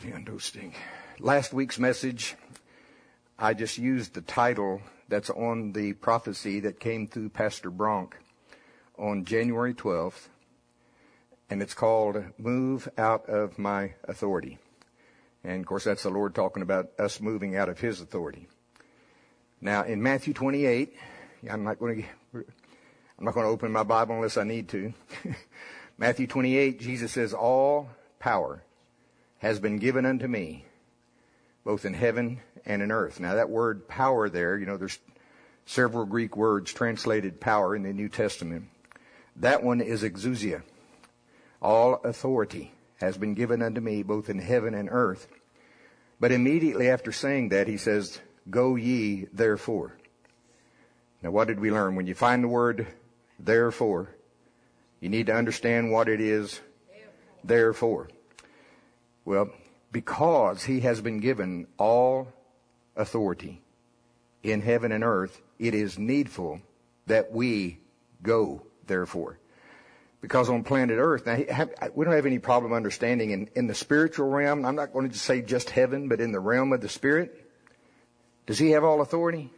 Last week's message, I just used the title that's on the prophecy that came through Pastor Bronk on January 12th, and it's called Move Out of My Authority. And, of course, that's the Lord talking about us moving out of His authority. Now, in Matthew 28, I'm not going to open my Bible unless I need to. Matthew 28, Jesus says, all power has been given unto me, both in heaven and in earth. Now that word power there, there's several Greek words translated power in the New Testament. That one is exousia. All authority has been given unto me, both in heaven and earth. But immediately after saying that, he says, go ye therefore. Now what did we learn? When you find the word therefore, you need to understand what it is therefore. Well, because he has been given all authority in heaven and earth, it is needful that we go, therefore. Because on planet Earth, now we don't have any problem understanding in the spiritual realm. I'm not going to just say just heaven, but in the realm of the Spirit. Does he have all authority?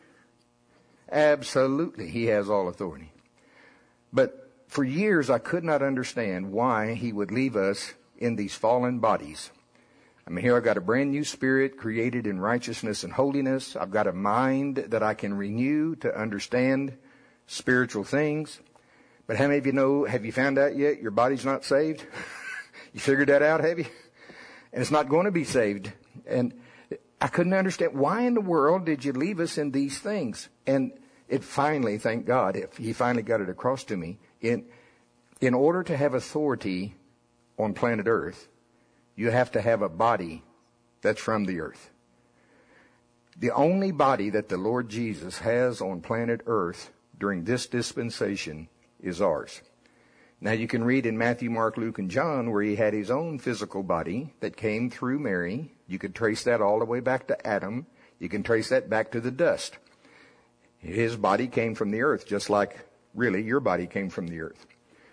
Absolutely, he has all authority. But for years, I could not understand why he would leave us in these fallen bodies. I mean, here I've got a brand new spirit created in righteousness and holiness. I've got a mind that I can renew to understand spiritual things. But how many of you know, have you found out yet your body's not saved? You figured that out, have you? And it's not going to be saved. And I couldn't understand, why in the world did you leave us in these things? And it finally, thank God, he finally got it across to me. In order to have authority on planet Earth, you have to have a body that's from the earth. The only body that the Lord Jesus has on planet Earth during this dispensation is ours. Now you can read in Matthew, Mark, Luke, and John where he had his own physical body that came through Mary. You could trace that all the way back to Adam. You can trace that back to the dust. His body came from the earth, just like really your body came from the earth.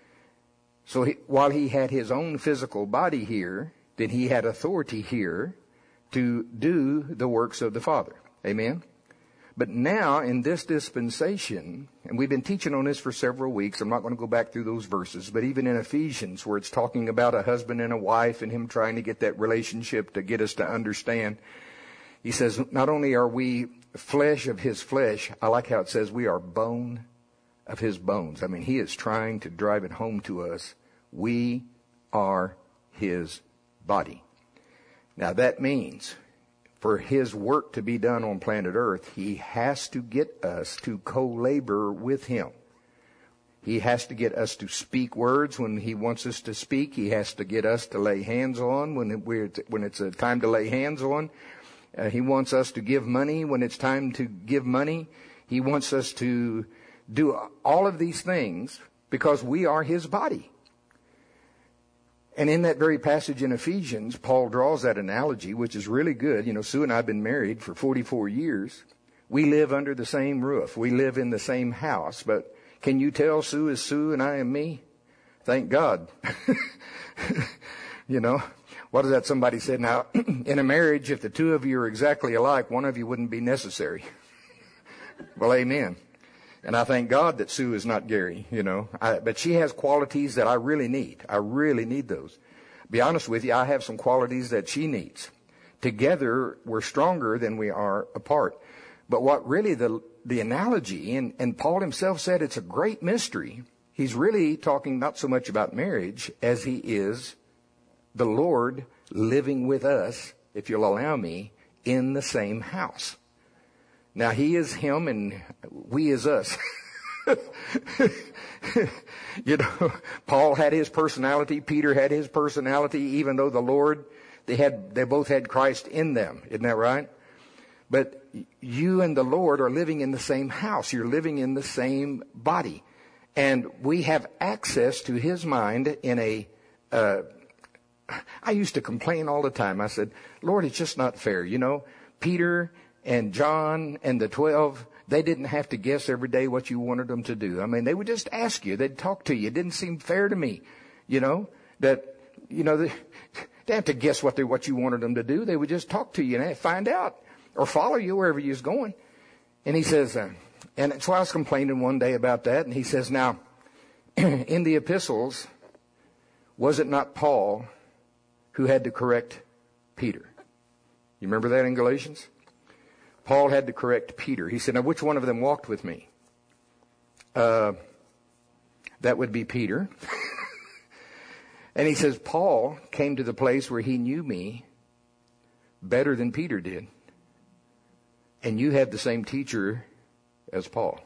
So while he had his own physical body here, then he had authority here to do the works of the Father. Amen? But now in this dispensation, and we've been teaching on this for several weeks, I'm not going to go back through those verses, but even in Ephesians where it's talking about a husband and a wife and him trying to get that relationship to get us to understand, he says not only are we flesh of his flesh, I like how it says we are bone of his bones. I mean, he is trying to drive it home to us. We are his body. Now that means for his work to be done on planet Earth, he has to get us to co-labor with him. He has to get us to speak words when he wants us to speak. He has to get us to lay hands on when it's a time to lay hands on. He wants us to give money when it's time to give money. He wants us to do all of these things because we are his body. And in that very passage in Ephesians, Paul draws that analogy, which is really good. Sue and I have been married for 44 years. We live under the same roof. We live in the same house. But can you tell Sue is Sue and I am me? Thank God. What is that somebody said? Now, in a marriage, if the two of you are exactly alike, one of you wouldn't be necessary. Well, amen. And I thank God that Sue is not Gary, but she has qualities that I really need. I really need those. Be honest with you, I have some qualities that she needs. Together, we're stronger than we are apart. But what really the analogy, and Paul himself said it's a great mystery. He's really talking not so much about marriage as he is the Lord living with us, if you'll allow me, in the same house. Now, he is him and we is us. Paul had his personality. Peter had his personality, even though the Lord, they both had Christ in them. Isn't that right? But you and the Lord are living in the same house. You're living in the same body. And we have access to his mind in I used to complain all the time. I said, Lord, it's just not fair. Peter and John and the 12, they didn't have to guess every day what you wanted them to do. I mean, they would just ask you. They'd talk to you. It didn't seem fair to me, They have to guess what you wanted them to do. They would just talk to you and find out or follow you wherever you was going. And he says, and so I was complaining one day about that. And he says, now, in the epistles, was it not Paul who had to correct Peter? You remember that in Galatians? Paul had to correct Peter. He said, now, which one of them walked with me? That would be Peter. And he says, Paul came to the place where he knew me better than Peter did. And you have the same teacher as Paul.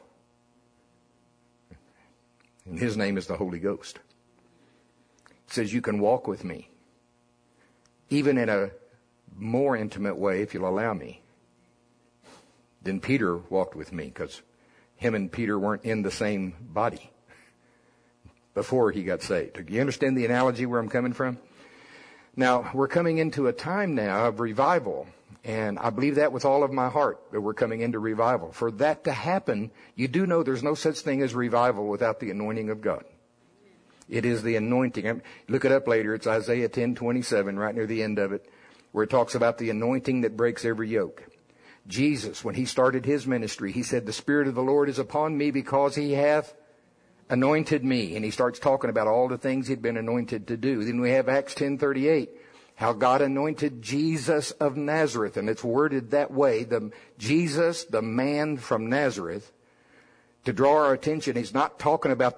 And his name is the Holy Ghost. He says, you can walk with me, even in a more intimate way, if you'll allow me, than Peter walked with me, because him and Peter weren't in the same body before he got saved. Do you understand the analogy where I'm coming from? Now, we're coming into a time now of revival, and I believe that with all of my heart, that we're coming into revival. For that to happen, you do know there's no such thing as revival without the anointing of God. It is the anointing. Look it up later. It's Isaiah 10:27, right near the end of it, where it talks about the anointing that breaks every yoke. Jesus, when he started his ministry, he said, the Spirit of the Lord is upon me because he hath anointed me. And he starts talking about all the things he'd been anointed to do. Then we have Acts 10:38, how God anointed Jesus of Nazareth. And it's worded that way, Jesus, the man from Nazareth, to draw our attention. He's not talking about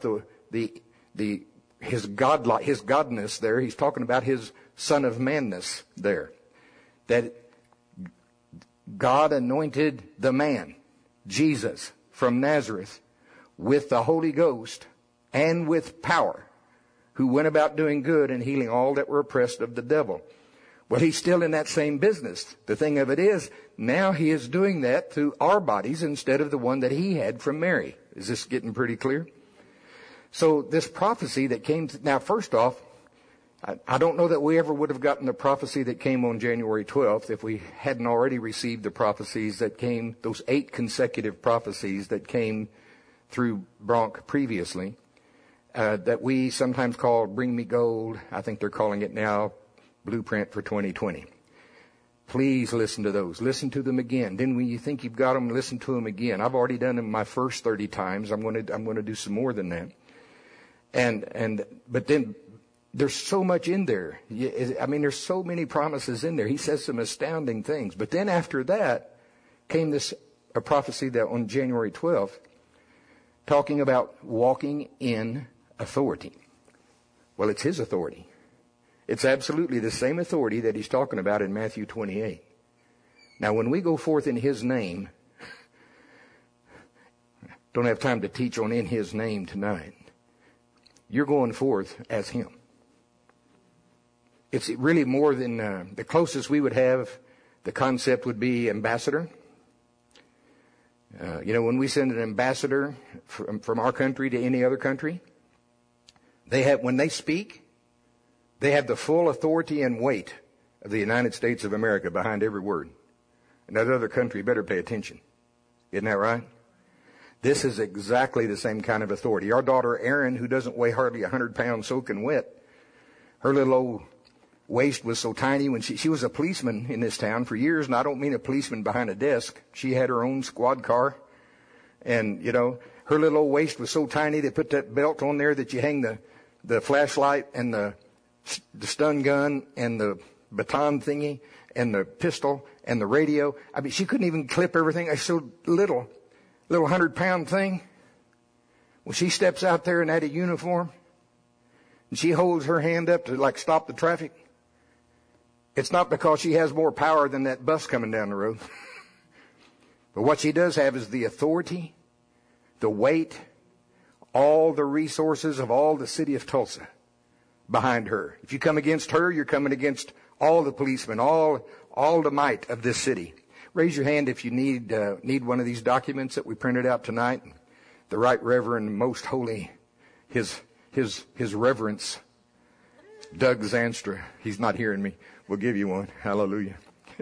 his godness there. He's talking about his son of manness there. That God anointed the man, Jesus, from Nazareth, with the Holy Ghost and with power, who went about doing good and healing all that were oppressed of the devil. Well, he's still in that same business. The thing of it is, now he is doing that through our bodies instead of the one that he had from Mary. Is this getting pretty clear? So this prophecy that came, now first off, I don't know that we ever would have gotten the prophecy that came on January 12th if we hadn't already received the prophecies that came, those 8 consecutive prophecies that came through Bronk previously, that we sometimes call Bring Me Gold. I think they're calling it now Blueprint for 2020. Please listen to those. Listen to them again. Then when you think you've got them, listen to them again. I've already done them my first 30 times. I'm going to do some more than that. But then there's so much in there. I mean, there's so many promises in there. He says some astounding things. But then after that came a prophecy that on January 12th, talking about walking in authority. Well, it's his authority. It's absolutely the same authority that he's talking about in Matthew 28. Now, when we go forth in his name, don't have time to teach on in his name tonight. You're going forth as him. It's really more than the closest we would have. The concept would be ambassador. When we send an ambassador from our country to any other country, when they speak, they have the full authority and weight of the United States of America behind every word. And that other country better pay attention. Isn't that right? This is exactly the same kind of authority. Our daughter Erin, who doesn't weigh hardly 100 pounds soaking wet, her little old waist was so tiny when she was a policeman in this town for years, and I don't mean a policeman behind a desk. She had her own squad car, and her little old waist was so tiny they put that belt on there that you hang the flashlight and the stun gun and the baton thingy and the pistol and the radio. I mean, she couldn't even clip everything. It's so little 100-pound thing. When she steps out there in that uniform and she holds her hand up to stop the traffic, it's not because she has more power than that bus coming down the road. But what she does have is the authority, the weight, all the resources of all the city of Tulsa behind her. If you come against her, you're coming against all the policemen, all the might of this city. Raise your hand if you need one of these documents that we printed out tonight. The Right Reverend, Most Holy, His Reverence, Doug Zanstra. He's not hearing me. We'll give you one. Hallelujah.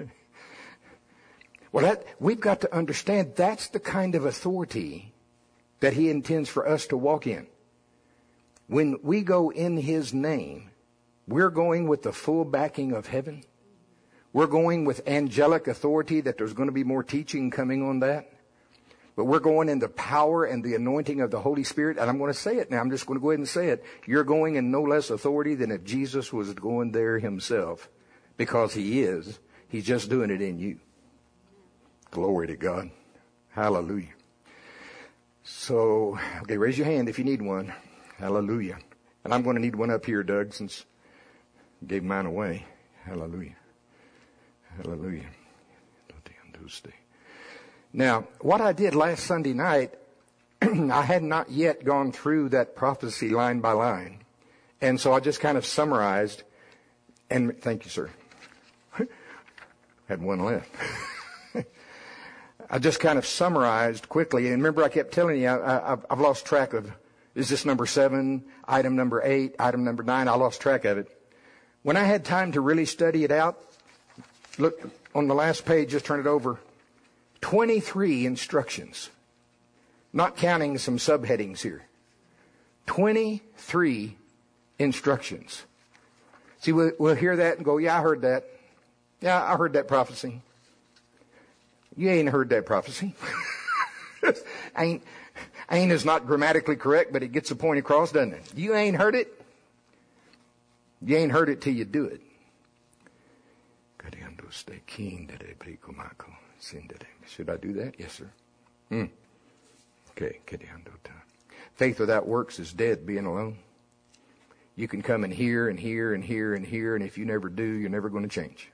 Well, we've got to understand that's the kind of authority that he intends for us to walk in. When we go in his name, We're going with the full backing of heaven. We're going with angelic authority, that there's going to be more teaching coming on that. But we're going in the power and the anointing of the Holy Spirit. And I'm going to say it now. I'm just going to go ahead and say it. You're going in no less authority than if Jesus was going there himself. Because he is. He's just doing it in you. Glory to God. Hallelujah. So, okay, raise your hand if you need one. Hallelujah. And I'm going to need one up here, Doug, since I gave mine away. Hallelujah. Hallelujah. Now, what I did last Sunday night, I had not yet gone through that prophecy line by line. And so I just kind of summarized. And thank you, sir. Had one left. I just kind of summarized quickly. And remember, I kept telling you, I've lost track of, is this number 7, item number 8, item number 9? I lost track of it. When I had time to really study it out, look on the last page, just turn it over. 23 instructions. Not counting some subheadings here. 23 instructions. See, we'll hear that and go, yeah, I heard that. Yeah, I heard that prophecy. You ain't heard that prophecy. ain't is not grammatically correct, but it gets the point across, doesn't it? You ain't heard it. You ain't heard it till you do it. Should I do that? Yes, sir. Okay. Faith without works is dead, being alone. You can come and hear and hear and hear and hear, and if you never do, you're never going to change.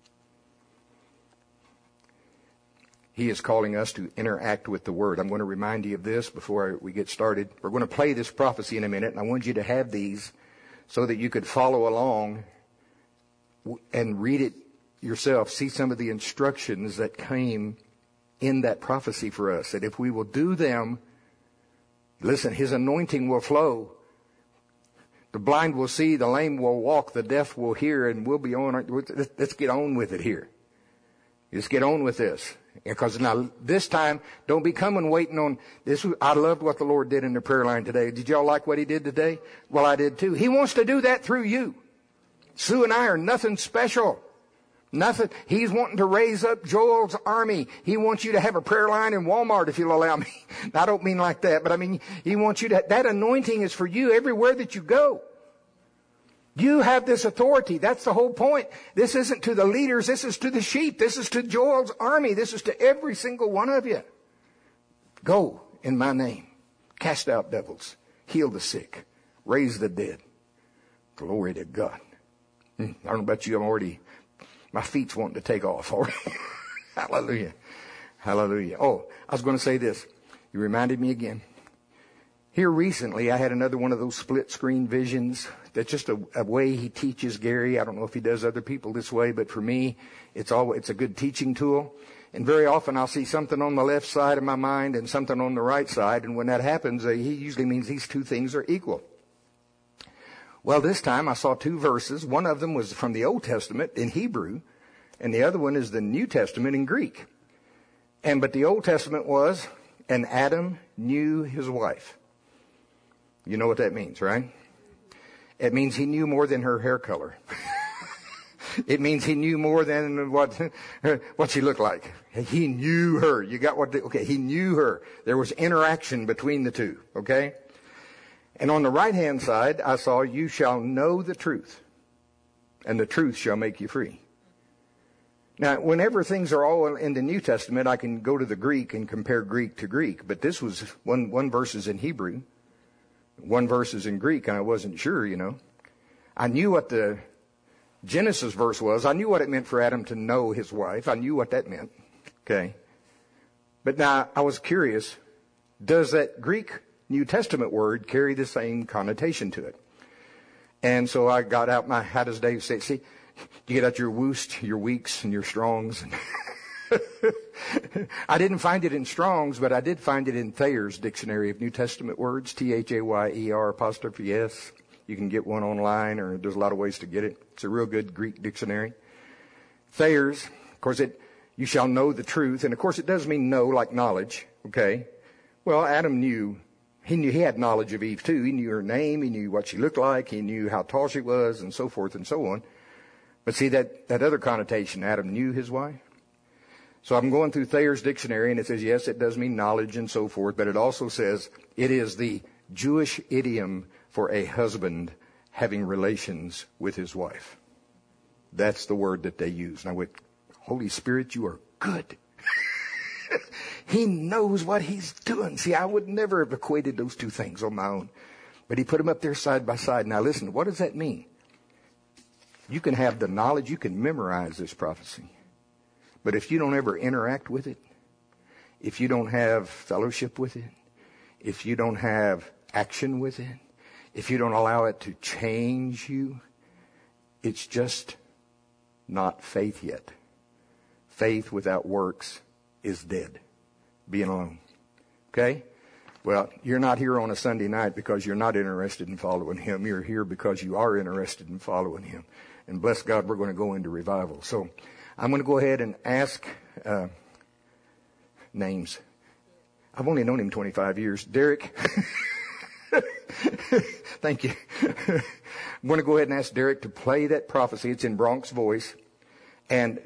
He is calling us to interact with the Word. I'm going to remind you of this before we get started. We're going to play this prophecy in a minute, and I want you to have these so that you could follow along and read it yourself. See some of the instructions that came in that prophecy for us. That if we will do them, listen, His anointing will flow. The blind will see, the lame will walk, the deaf will hear, and we'll be on. Let's get on with it here. Let's get on with this. Because now, this time, don't be coming waiting on this. I loved what the Lord did in the prayer line today. Did y'all like what He did today? Well, I did too. He wants to do that through you. Sue and I are nothing special. Nothing. He's wanting to raise up Joel's army. He wants you to have a prayer line in Walmart, if you'll allow me. I don't mean like that, but I mean, He wants you to, that anointing is for you everywhere that you go. You have this authority. That's the whole point. This isn't to the leaders. This is to the sheep. This is to Joel's army. This is to every single one of you. Go in my name. Cast out devils. Heal the sick. Raise the dead. Glory to God. I don't know about you. My feet's wanting to take off already. Hallelujah. Hallelujah. Oh, I was going to say this. You reminded me again. Here recently, I had another one of those split screen visions. That's just a way he teaches Gary. I don't know if he does other people this way, but for me, it's a good teaching tool. And very often I'll see something on the left side of my mind and something on the right side. And when that happens, he usually means these two things are equal. Well, this time I saw 2 verses. One of them was from the Old Testament in Hebrew, and the other one is the New Testament in Greek. But the Old Testament was, and Adam knew his wife. You know what that means, right? It means he knew more than her hair color. It means he knew more than what she looked like. He knew her. You got okay, he knew her. There was interaction between the two, okay? And on the right-hand side, I saw, you shall know the truth, and the truth shall make you free. Now, whenever things are all in the New Testament, I can go to the Greek and compare Greek to Greek. But this was one verse is in Hebrew, 1 verse is in Greek, and I wasn't sure, I knew what the Genesis verse was. I knew what it meant for Adam to know his wife. I knew what that meant. Okay. But now, I was curious, does that Greek New Testament word carry the same connotation to it? And so I got out my, how does Dave say, see, you get out your woost, your weeks, and your strongs. I didn't find it in Strong's, but I did find it in Thayer's Dictionary of New Testament Words, Thayer''. You can get one online, or there's a lot of ways to get it. It's a real good Greek dictionary. Thayer's, of course, you shall know the truth. And of course, it does mean know, like knowledge. Okay. Well, Adam knew He had knowledge of Eve too. He knew her name. He knew what she looked like. He knew how tall she was, and so forth and so on. But see, that other connotation, Adam knew his wife. So I'm going through Thayer's dictionary, and it says, yes, it does mean knowledge and so forth, but it also says it is the Jewish idiom for a husband having relations with his wife. That's the word that they use. And I went, Holy Spirit, you are good. He knows what he's doing. See, I would never have equated those two things on my own. But he put them up there side by side. Now listen, what does that mean? You can have the knowledge, you can memorize this prophecy. But if you don't ever interact with it, if you don't have fellowship with it, if you don't have action with it, if you don't allow it to change you, it's just not faith yet. Faith without works is dead. Being alone. Okay? Well, you're not here on a Sunday night because you're not interested in following him. You're here because you are interested in following him. And bless God, we're going to go into revival. So I'm going to go ahead and ask names. I've only known him 25 years. Derek. Thank you. I'm going to go ahead and ask Derek to play that prophecy. It's in Bronx voice. And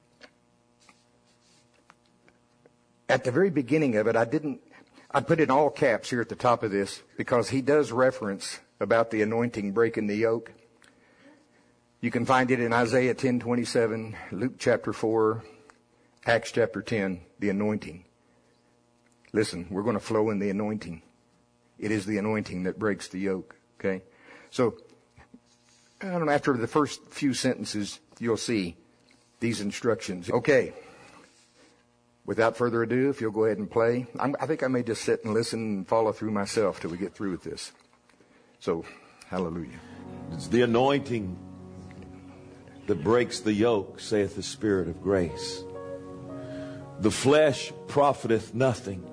at the very beginning of it, I put in all caps here at the top of this because he does reference about the anointing breaking the yoke. You can find it in Isaiah 10:27, Luke chapter 4, Acts chapter 10, the anointing. Listen, we're going to flow in the anointing. It is the anointing that breaks the yoke, okay? So, I don't know, after the first few sentences, you'll see these instructions. Okay. Without further ado, if you'll go ahead and play. I think I may just sit and listen and follow through myself till we get through with this. So, hallelujah. It's the anointing that breaks the yoke, saith the Spirit of grace. The flesh profiteth nothing,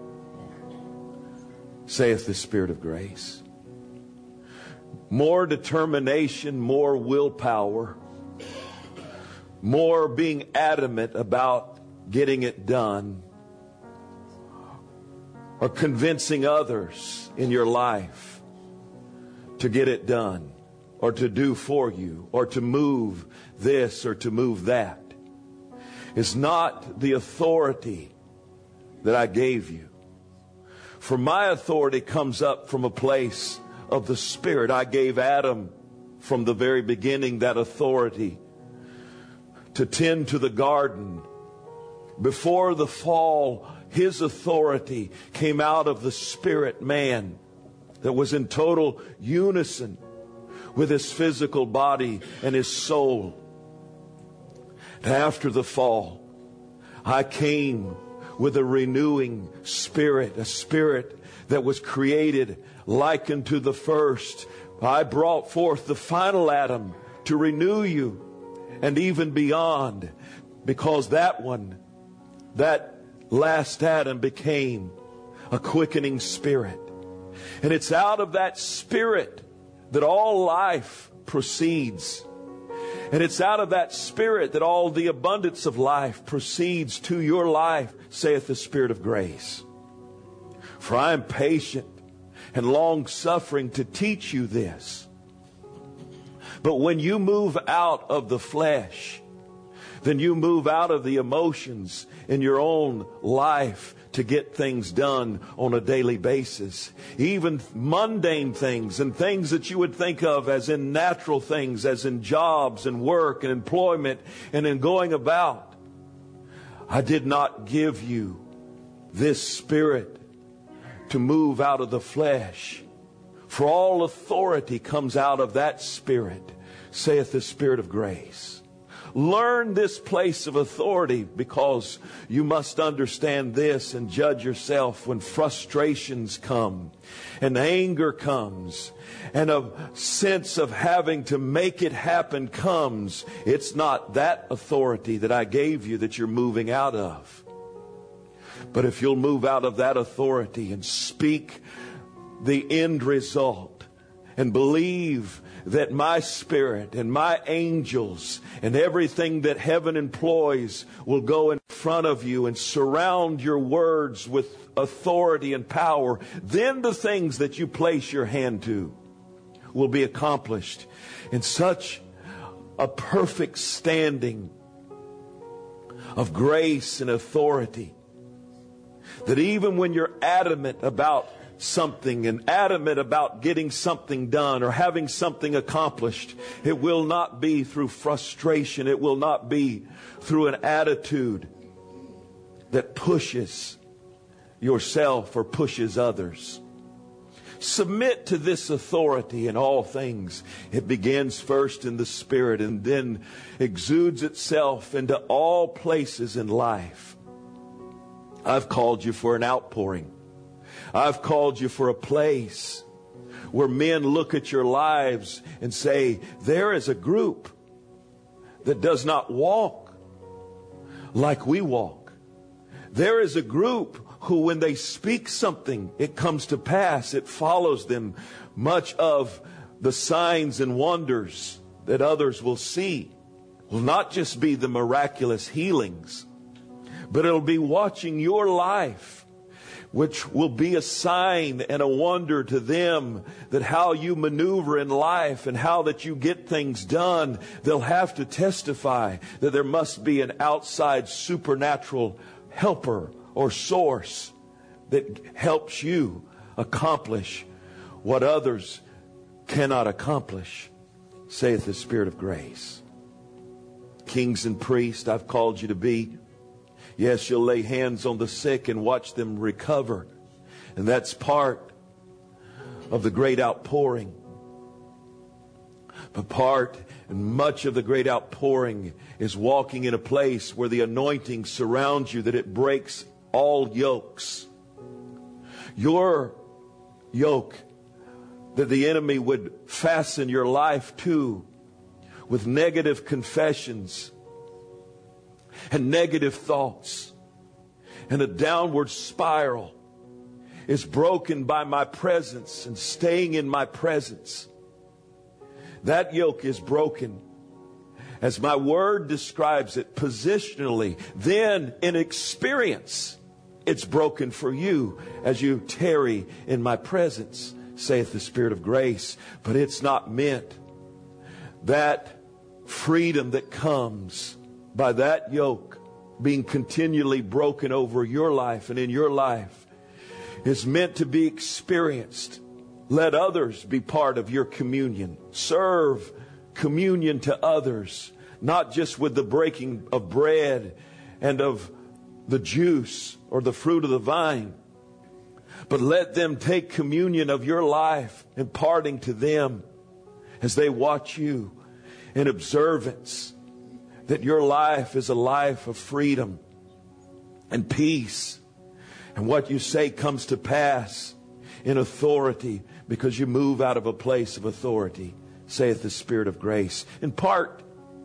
saith the Spirit of grace. More determination, more willpower, more being adamant about getting it done, or convincing others in your life to get it done, or to do for you, or to move this or to move that, is not the authority that I gave you. For my authority comes up from a place of the Spirit. I gave Adam from the very beginning that authority to tend to the garden. Before the fall, his authority came out of the spirit man that was in total unison with his physical body and his soul. And after the fall, I came with a renewing spirit, a spirit that was created like unto the first. I brought forth the final Adam to renew you and even beyond, because that last Adam became a quickening spirit. And it's out of that spirit that all life proceeds. And it's out of that spirit that all the abundance of life proceeds to your life, saith the Spirit of grace. For I am patient and long-suffering to teach you this. But when you move out of the flesh, then you move out of the emotions in your own life to get things done on a daily basis. Even mundane things and things that you would think of as in natural things, as in jobs and work and employment and in going about. I did not give you this spirit to move out of the flesh. For all authority comes out of that spirit, saith the Spirit of grace. Learn this place of authority, because you must understand this and judge yourself when frustrations come and anger comes and a sense of having to make it happen comes. It's not that authority that I gave you that you're moving out of. But if you'll move out of that authority and speak the end result and believe that my spirit and my angels and everything that heaven employs will go and front of you and surround your words with authority and power, then the things that you place your hand to will be accomplished in such a perfect standing of grace and authority that even when you're adamant about something and adamant about getting something done or having something accomplished, it will not be through frustration. It will not be through an attitude that pushes yourself or pushes others. Submit to this authority in all things. It begins first in the Spirit and then exudes itself into all places in life. I've called you for an outpouring. I've called you for a place where men look at your lives and say, there is a group that does not walk like we walk. There is a group who, when they speak something, it comes to pass. It follows them. Much of the signs and wonders that others will see will not just be the miraculous healings, but it'll be watching your life, which will be a sign and a wonder to them, that how you maneuver in life and how that you get things done. They'll have to testify that there must be an outside supernatural helper or source that helps you accomplish what others cannot accomplish, saith the Spirit of grace. Kings and priests, I've called you to be. Yes, you'll lay hands on the sick and watch them recover. And that's part of the great outpouring. But part and much of the great outpouring is walking in a place where the anointing surrounds you, that it breaks all yokes. Your yoke that the enemy would fasten your life to with negative confessions and negative thoughts and a downward spiral is broken by my presence and staying in my presence. That yoke is broken, as my word describes it, positionally. Then in experience, it's broken for you as you tarry in my presence, saith the Spirit of grace. But it's not meant. That freedom that comes by that yoke being continually broken over your life and in your life is meant to be experienced. Let others be part of your communion. Serve communion to others, not just with the breaking of bread and of the juice or the fruit of the vine, but let them take communion of your life, imparting to them as they watch you in observance that your life is a life of freedom and peace. And what you say comes to pass in authority, because you move out of a place of authority, saith the Spirit of grace. In part,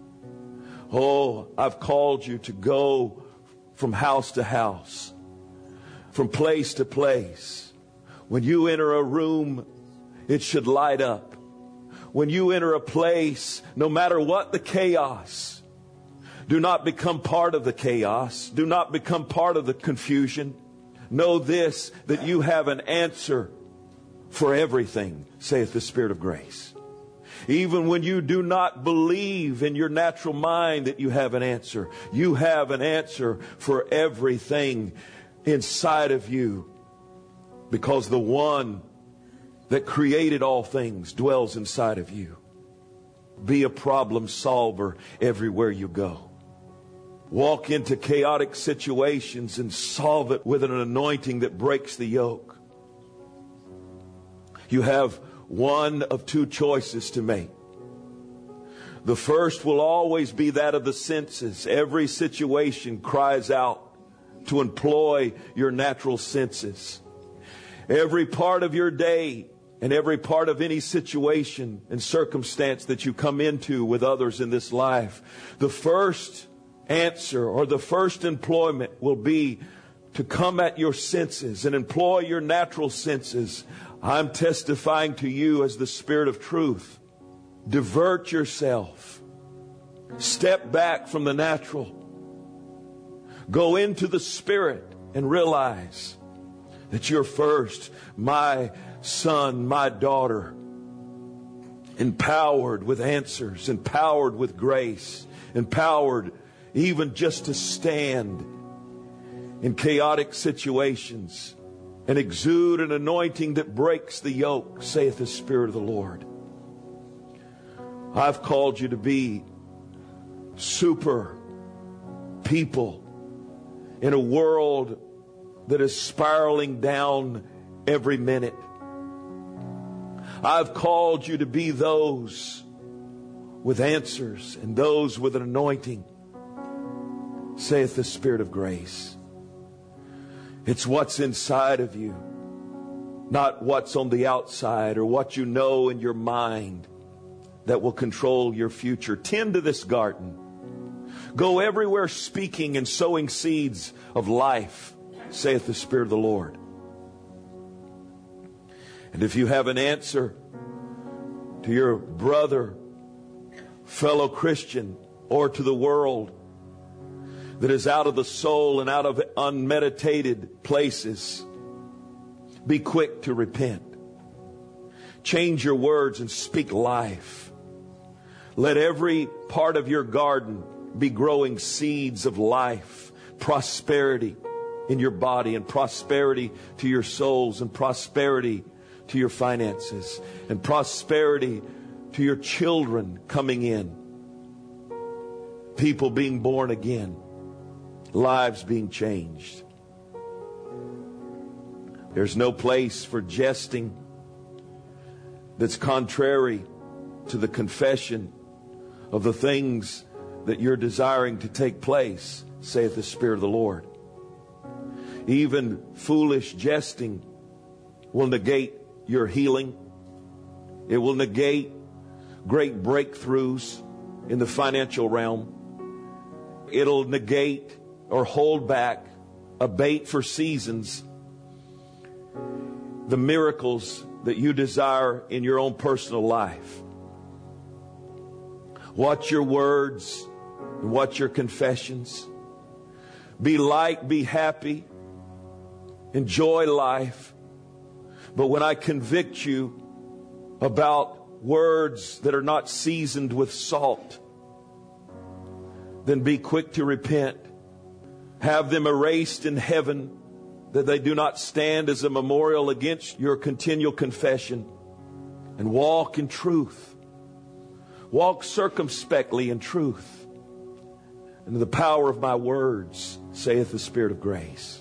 I've called you to go from house to house, from place to place. When you enter a room, it should light up. When you enter a place, no matter what the chaos, do not become part of the chaos. Do not become part of the confusion. Know this, that you have an answer for everything, saith the Spirit of grace. Even when you do not believe in your natural mind that you have an answer, you have an answer for everything inside of you, because the one that created all things dwells inside of you. Be a problem solver everywhere you go. Walk into chaotic situations and solve it with an anointing that breaks the yoke. You have one of two choices to make. The first will always be that of the senses. Every situation cries out to employ your natural senses. Every part of your day and every part of any situation and circumstance that you come into with others in this life, the first answer or the first employment will be to come at your senses and employ your natural senses. I'm testifying to you as the Spirit of truth. Divert yourself. Step back from the natural. Go into the Spirit and realize that you're first, my son, my daughter, empowered with answers, empowered with grace, empowered even just to stand in chaotic situations and exude an anointing that breaks the yoke, saith the Spirit of the Lord. I've called you to be super people in a world that is spiraling down every minute. I've called you to be those with answers and those with an anointing, saith the Spirit of grace. It's what's inside of you, not what's on the outside or what you know in your mind, that will control your future. Tend to this garden. Go everywhere speaking and sowing seeds of life, saith the Spirit of the Lord. And if you have an answer to your brother, fellow Christian, or to the world that is out of the soul and out of unmeditated places, be quick to repent. Change your words and speak life. Let every part of your garden be growing seeds of life, prosperity in your body, and prosperity to your souls, and prosperity to your finances, and prosperity to your children coming in, people being born again, lives being changed. There's no place for jesting that's contrary to the confession of the things that you're desiring to take place, saith the Spirit of the Lord. Even foolish jesting will negate your healing. It will negate great breakthroughs in the financial realm. It'll negate or hold back, abate for seasons, the miracles that you desire in your own personal life. Watch your words and watch your confessions. Be light, be happy, enjoy life. But when I convict you about words that are not seasoned with salt, then be quick to repent. Have them erased in heaven, that they do not stand as a memorial against your continual confession. And walk in truth. Walk circumspectly in truth. And the power of my words, saith the Spirit of grace.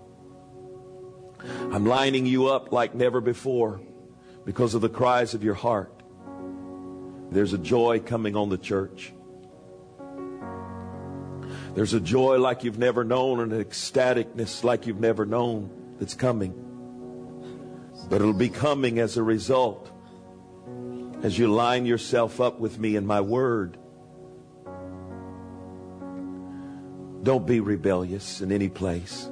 I'm lining you up like never before because of the cries of your heart. There's a joy coming on the church. There's a joy like you've never known, and an ecstaticness like you've never known that's coming. But it'll be coming as a result, as you line yourself up with me in my word. Don't be rebellious in any place.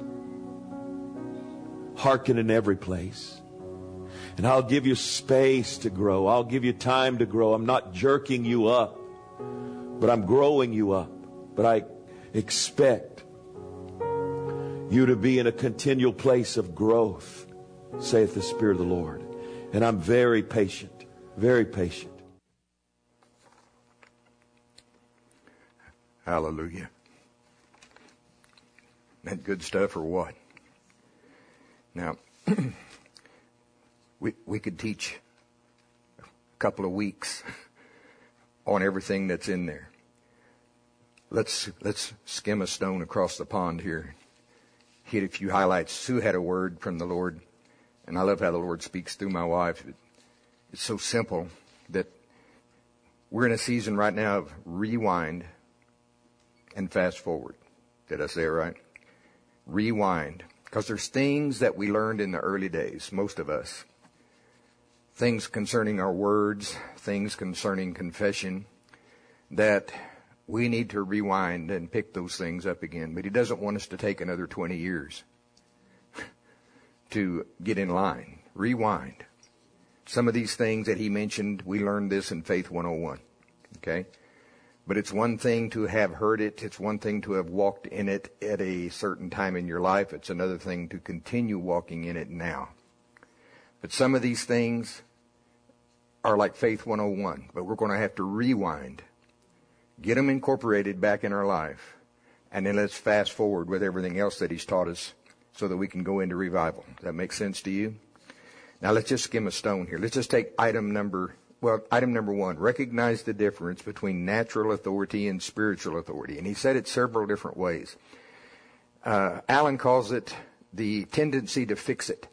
Hearken in every place. And I'll give you space to grow. I'll give you time to grow. I'm not jerking you up, but I'm growing you up. But I expect you to be in a continual place of growth, saith the Spirit of the Lord. And I'm very patient, very patient. Hallelujah. That good stuff or what? Now, we could teach a couple of weeks on everything that's in there. Let's skim a stone across the pond here. Hit a few highlights. Sue had a word from the Lord, and I love how the Lord speaks through my wife. It's so simple that we're in a season right now of rewind and fast forward. Did I say it right? Rewind. Because there's things that we learned in the early days, most of us. Things concerning our words, things concerning confession, that we need to rewind and pick those things up again. But He doesn't want us to take another 20 years to get in line. Rewind. Some of these things that He mentioned, we learned this in Faith 101. Okay? But it's one thing to have heard it. It's one thing to have walked in it at a certain time in your life. It's another thing to continue walking in it now. But some of these things are like Faith 101, but we're going to have to rewind, get them incorporated back in our life, and then let's fast forward with everything else that he's taught us so that we can go into revival. Does that make sense to you? Now let's just skim a stone here. Let's just take item number one. Recognize the difference between natural authority and spiritual authority. And he said it several different ways. Alan calls it the tendency to fix it.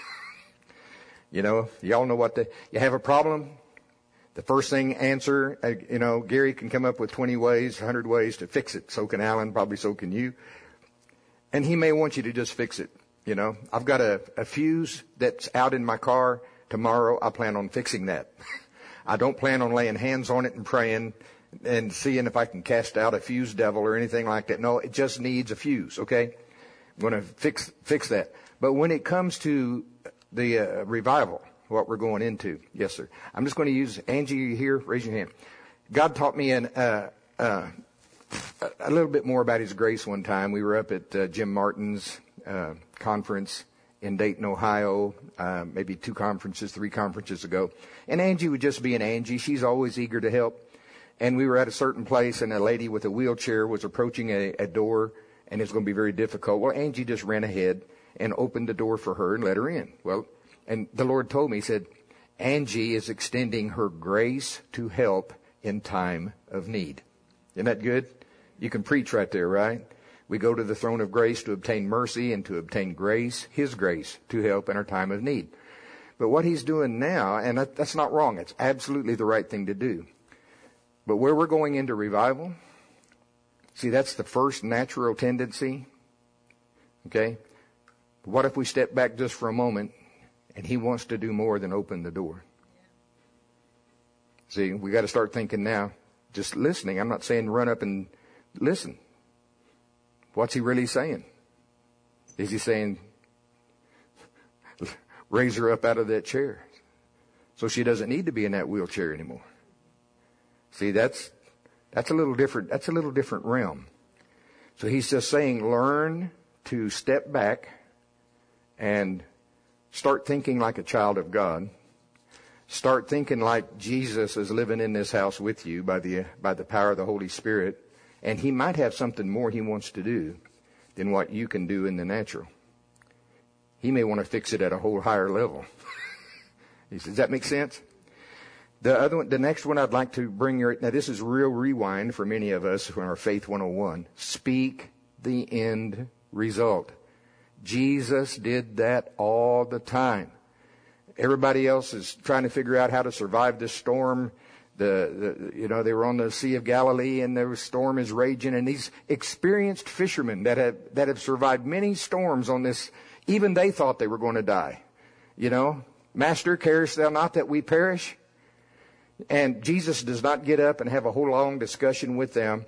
Y'all know you have a problem. The first thing answer, Gary can come up with 20 ways, 100 ways to fix it. So can Alan, probably so can you. And he may want you to just fix it. I've got a fuse that's out in my car. Tomorrow I plan on fixing that. I don't plan on laying hands on it and praying and seeing if I can cast out a fuse devil or anything like that. No, it just needs a fuse, okay? I'm going to fix that. But when it comes to the revival, what we're going into, yes, sir. I'm just going to use Angie. You here? Raise your hand. God taught me a little bit more about His grace one time. We were up at Jim Martin's conference in Dayton, Ohio, maybe 3 conferences ago. And Angie would just be an Angie. She's always eager to help. And we were at a certain place, and a lady with a wheelchair was approaching a door, and it's going to be very difficult. Well, Angie just ran ahead and opened the door for her and let her in. Well, and the Lord told me, He said, Angie is extending her grace to help in time of need. Isn't that good? You can preach right there, right? We go to the throne of grace to obtain mercy and to obtain grace, His grace, to help in our time of need. But what He's doing now, and that's not wrong, it's absolutely the right thing to do. But where we're going into revival, see, that's the first natural tendency. Okay? What if we step back just for a moment, and He wants to do more than open the door? See, we got to start thinking now, just listening. I'm not saying run up and listen. What's He really saying? Is He saying, raise her up out of that chair so she doesn't need to be in that wheelchair anymore? See, that's a little different. That's a little different realm. So He's just saying, learn to step back and start thinking like a child of God. Start thinking like Jesus is living in this house with you by the power of the Holy Spirit. And He might have something more He wants to do than what you can do in the natural. He may want to fix it at a whole higher level. Does that make sense? The next one I'd like to bring now this is real rewind for many of us from our Faith 101. Speak the end result. Jesus did that all the time. Everybody else is trying to figure out how to survive this storm. They were on the Sea of Galilee, and the storm is raging, and these experienced fishermen that have survived many storms on this, even they thought they were going to die. Master, carest thou not that we perish? And Jesus does not get up and have a whole long discussion with them.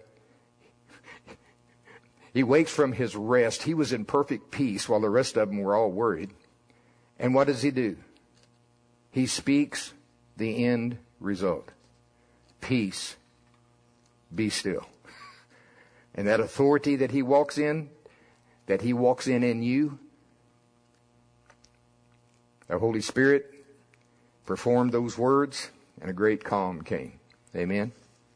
He wakes from His rest. He was in perfect peace while the rest of them were all worried. And what does He do? He speaks the end result. Peace, be still. And that authority that He walks in you, the Holy Spirit performed those words, and a great calm came. Amen.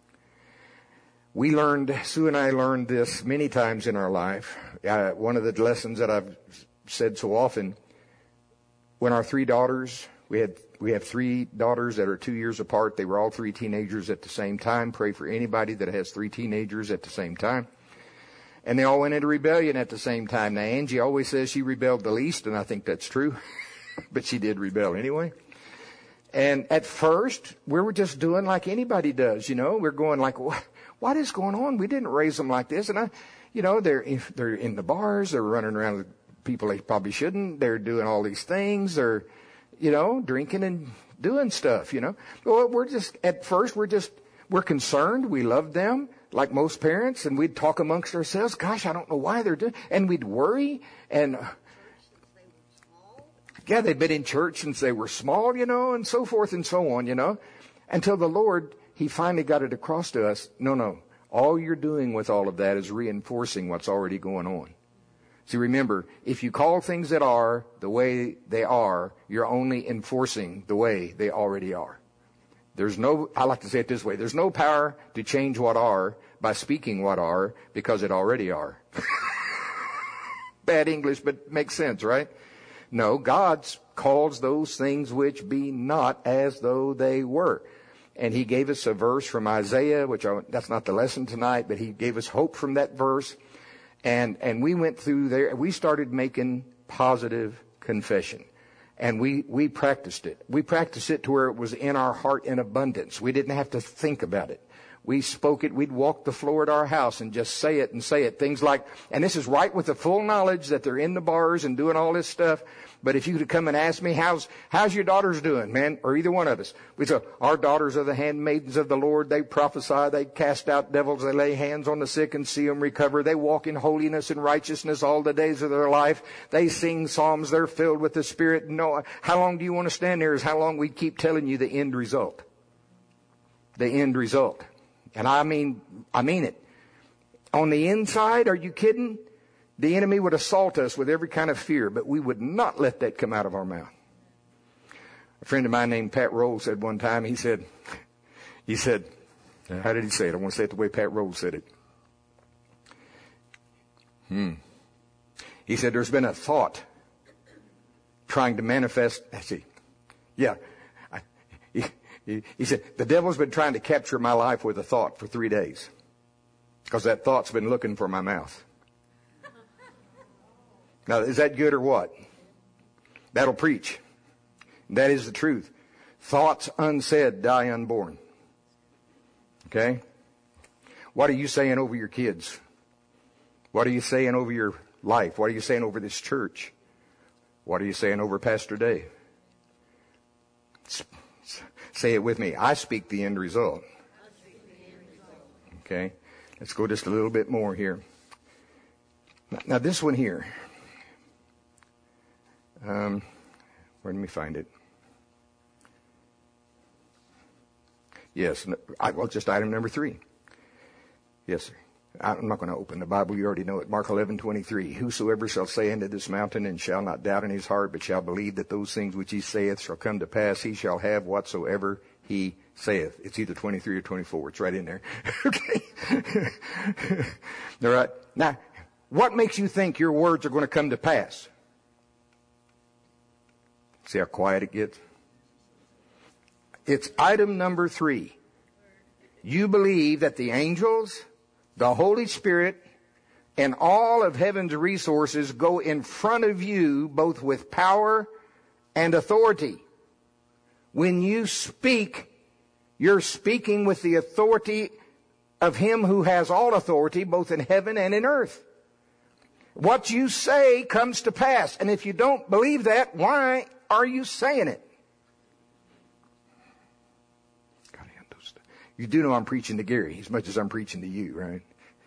Sue and I learned this many times in our life. One of the lessons that I've said so often, when our 3 daughters, we have 3 daughters that are 2 years apart. They were all 3 teenagers at the same time. Pray for anybody that has 3 teenagers at the same time. And they all went into rebellion at the same time. Now, Angie always says she rebelled the least, and I think that's true. But she did rebel anyway. And at first, we were just doing like anybody does, We're going like, what is going on? We didn't raise them like this. And they're in the bars. They're running around with people they probably shouldn't. They're doing all these things. They're, drinking and doing stuff, Well, we're concerned. We love them like most parents. And we'd talk amongst ourselves. Gosh, I don't know why they're doing, and we'd worry. And they'd been in church since they were small, and so forth and so on, until the Lord, he finally got it across to us. No. All you're doing with all of that is reinforcing what's already going on. See, remember, if you call things that are the way they are, you're only enforcing the way they already are. I like to say it this way, there's no power to change what are by speaking what are, because it already are. Bad English, but makes sense, right? No, God calls those things which be not as though they were. And he gave us a verse from Isaiah, that's not the lesson tonight, but he gave us hope from that verse. And we went through there, we started making positive confession. And we practiced it. We practiced it to where it was in our heart in abundance. We didn't have to think about it. We spoke it. We'd walk the floor at our house and just say it and say it. Things like, and this is right with the full knowledge that they're in the bars and doing all this stuff. But if you could come and ask me, how's your daughters doing, man? Or either one of us. We say, our daughters are the handmaidens of the Lord. They prophesy. They cast out devils. They lay hands on the sick and see them recover. They walk in holiness and righteousness all the days of their life. They sing psalms. They're filled with the Spirit. No, how long do you want to stand there is how long we keep telling you the end result. The end result. And I mean it. On the inside, are you kidding? The enemy would assault us with every kind of fear, but we would not let that come out of our mouth. A friend of mine named Pat Rowell said one time, he said, how did he say it? I want to say it the way Pat Rowell said it. He said, there's been a thought trying to manifest. He said, the devil's been trying to capture my life with a thought for 3 days. Because that thought's been looking for my mouth. Now, is that good or what? That'll preach. That is the truth. Thoughts unsaid die unborn. Okay? What are you saying over your kids? What are you saying over your life? What are you saying over this church? What are you saying over Pastor Dave? Say it with me. I speak the end result. Okay? Let's go just a little bit more here. Now this one here. Where let me find it. Yes. Just item number 3. Yes, sir. I'm not going to open the Bible. You already know it. Mark 11:23. Whosoever shall say unto this mountain, and shall not doubt in his heart, but shall believe that those things which he saith shall come to pass, he shall have whatsoever he saith. It's either 23 or 24. It's right in there. Okay. All right. Now, what makes you think your words are going to come to pass? See how quiet it gets? It's item number 3. You believe that the angels, the Holy Spirit, and all of heaven's resources go in front of you both with power and authority. When you speak, you're speaking with the authority of Him who has all authority both in heaven and in earth. What you say comes to pass. And if you don't believe that, why are you saying it? You do know I'm preaching to Gary as much as I'm preaching to you, right?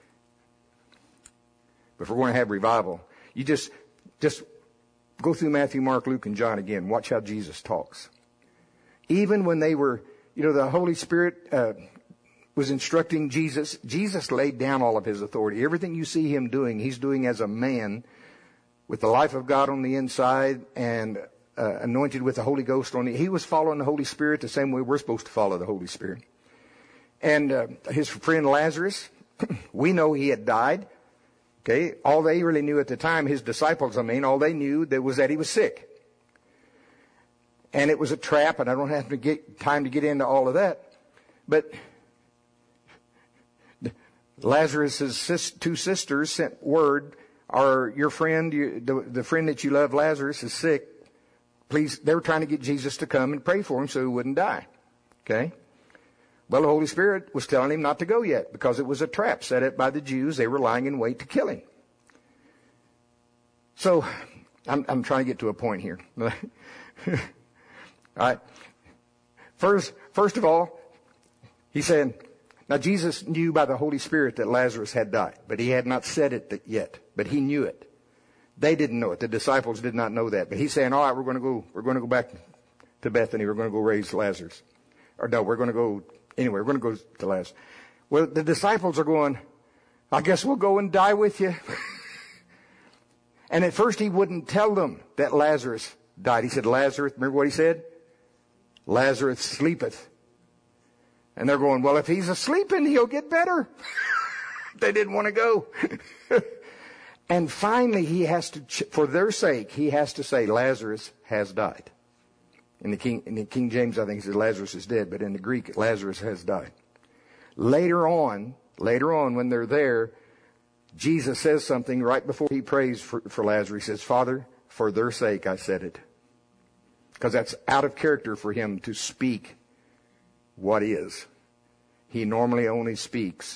But if we're going to have revival, you just go through Matthew, Mark, Luke, and John again. Watch how Jesus talks. Even when they were, the Holy Spirit was instructing Jesus. Jesus laid down all of His authority. Everything you see Him doing, He's doing as a man with the life of God on the inside and anointed with the Holy Ghost on the. He was following the Holy Spirit the same way we're supposed to follow the Holy Spirit. And his friend Lazarus, we know he had died. Okay, all they really knew at the time, his disciples, all they knew was that he was sick. And it was a trap, and I don't have to get time to get into all of that. But Lazarus' 2 sisters sent word, your friend, the friend that you love, Lazarus, is sick. Please, they were trying to get Jesus to come and pray for him so he wouldn't die. Okay? Well, the Holy Spirit was telling him not to go yet because it was a trap set up by the Jews. They were lying in wait to kill him. So, I'm trying to get to a point here. All right. First of all, he said, now Jesus knew by the Holy Spirit that Lazarus had died, but he had not said it yet, but he knew it. They didn't know it. The disciples did not know that. But he's saying, all right, we're going to go back to Bethany. We're going to go raise Lazarus. Or no, we're going to go Anyway, we're going to go to last. Well, the disciples are going, I guess we'll go and die with you. And at first he wouldn't tell them that Lazarus died. He said, Lazarus, remember what he said? Lazarus sleepeth. And they're going, well, if he's asleep, he'll get better. They didn't want to go. And finally he has to, for their sake, he has to say, Lazarus has died. In the King James, I think he said Lazarus is dead, but in the Greek, Lazarus has died. Later on, when they're there, Jesus says something right before he prays for Lazarus. He says, Father, for their sake I said it. Because that's out of character for him to speak what is. He normally only speaks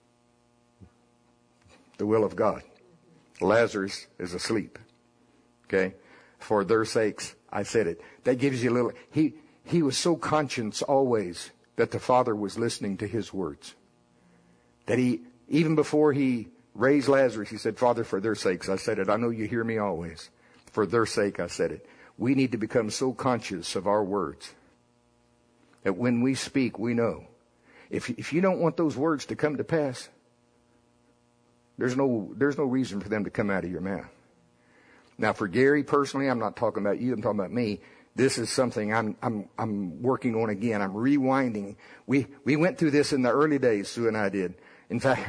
the will of God. Lazarus is asleep. Okay? For their sakes I said it. That gives you a little... He was so conscious always that the Father was listening to his words. That he, even before he raised Lazarus, he said, Father, for their sakes I said it. I know you hear me always. For their sake I said it. We need to become so conscious of our words that when we speak, we know. If you don't want those words to come to pass, there's no reason for them to come out of your mouth. Now, for Gary personally, I'm not talking about you. I'm talking about me. This is something I'm working on again. I'm rewinding. We went through this in the early days. Sue and I did. In fact,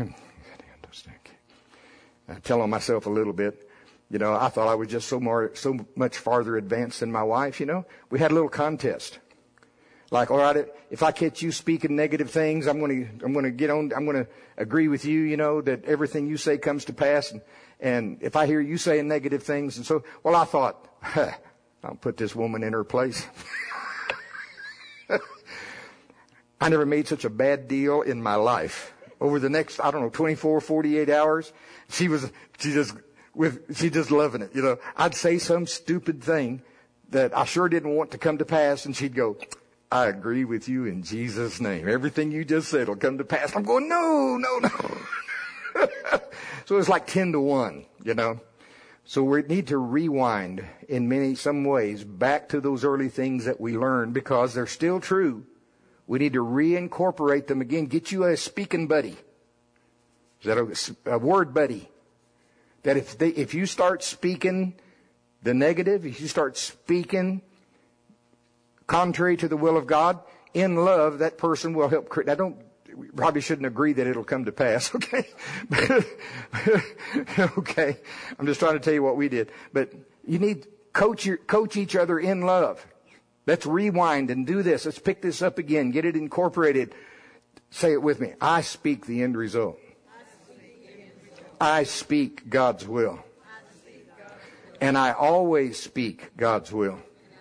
I tell on myself a little bit. You know, I thought I was just so much farther advanced than my wife. You know, we had a little contest. Like, all right, if I catch you speaking negative things, I'm going to agree with you. You know, that everything you say comes to pass. And if I hear you saying negative things, and so, well, I thought, I'll put this woman in her place. I never made such a bad deal in my life. Over the next, 24, 48 hours, she just loving it. You know, I'd say some stupid thing that I sure didn't want to come to pass, and she'd go, I agree with you in Jesus' name. Everything you just said will come to pass. I'm going, no. So it's like 10-1, you know. So we need to rewind in some ways back to those early things that we learned because they're still true. We need to reincorporate them again. Get you a speaking buddy. Is that a word buddy? That if you start speaking the negative, if you start speaking contrary to the will of God, in love, that person will help. We probably shouldn't agree that it'll come to pass, okay? Okay. I'm just trying to tell you what we did. But you need coach each other in love. Let's rewind and do this. Let's pick this up again. Get it incorporated. Say it with me. I speak the end result. I speak God's will. And I always speak God's will.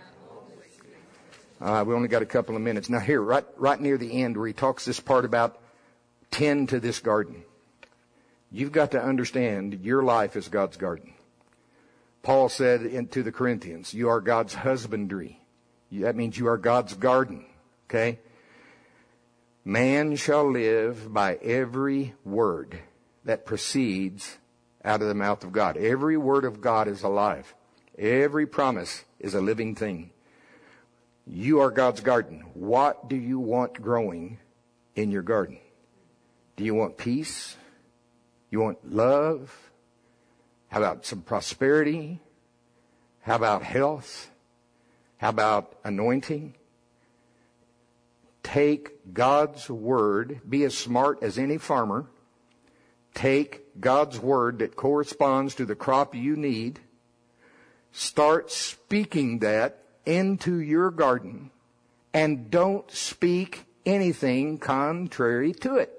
We only got a couple of minutes. Now here, right near the end where he talks this part about tend to this garden. You've got to understand your life is God's garden. Paul said to the Corinthians, you are God's husbandry. That means you are God's garden. Okay? Man shall live by every word that proceeds out of the mouth of God. Every word of God is alive. Every promise is a living thing. You are God's garden. What do you want growing in your garden? Do you want peace? You want love? How about some prosperity? How about health? How about anointing? Take God's word. Be as smart as any farmer. Take God's word that corresponds to the crop you need. Start speaking that into your garden, and don't speak anything contrary to it.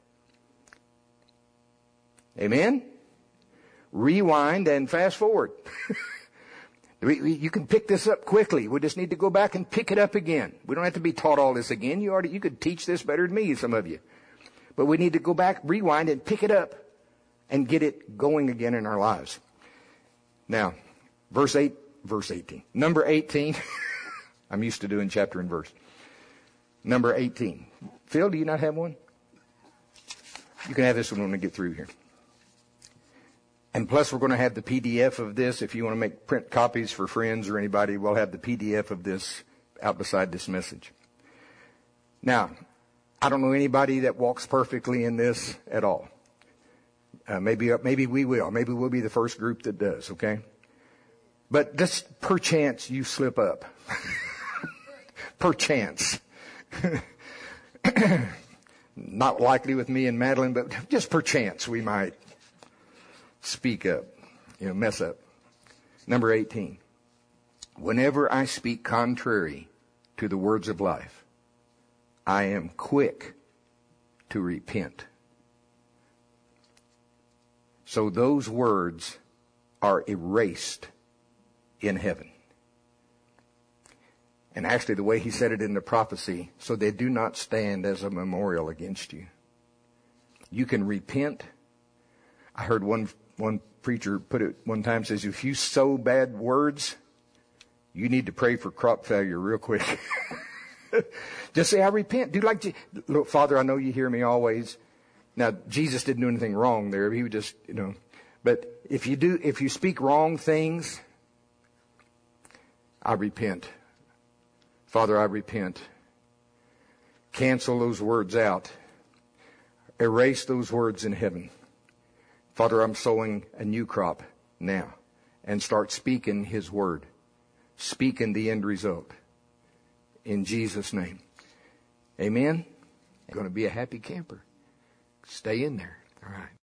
Amen? Rewind and fast forward. You can pick this up quickly. We just need to go back and pick it up again. We don't have to be taught all this again. You could teach this better than me, some of you. But we need to go back, rewind, and pick it up and get it going again in our lives. Now, verse 18. Number 18. I'm used to doing chapter and verse. Number 18. Phil, do you not have one? You can have this one when we get through here. And plus, we're going to have the PDF of this. If you want to make print copies for friends or anybody, we'll have the PDF of this out beside this message. Now, I don't know anybody that walks perfectly in this at all. Maybe we will. Maybe we'll be the first group that does, okay? But just perchance you slip up. Perchance. Not likely with me and Madeline, but just perchance we might speak up, mess up. Number 18. Whenever I speak contrary to the words of life, I am quick to repent. So those words are erased in heaven. And actually the way he said it in the prophecy, so they do not stand as a memorial against you. You can repent. I heard one preacher put it one time, says, if you sow bad words, you need to pray for crop failure real quick. Just say, I repent. Look, Father, I know you hear me always. Now, Jesus didn't do anything wrong there. He would just, but if you speak wrong things, I repent. Father, I repent. Cancel those words out. Erase those words in heaven. Father, I'm sowing a new crop now. And start speaking His word. Speaking the end result. In Jesus' name. Amen? You're going to be a happy camper. Stay in there. All right.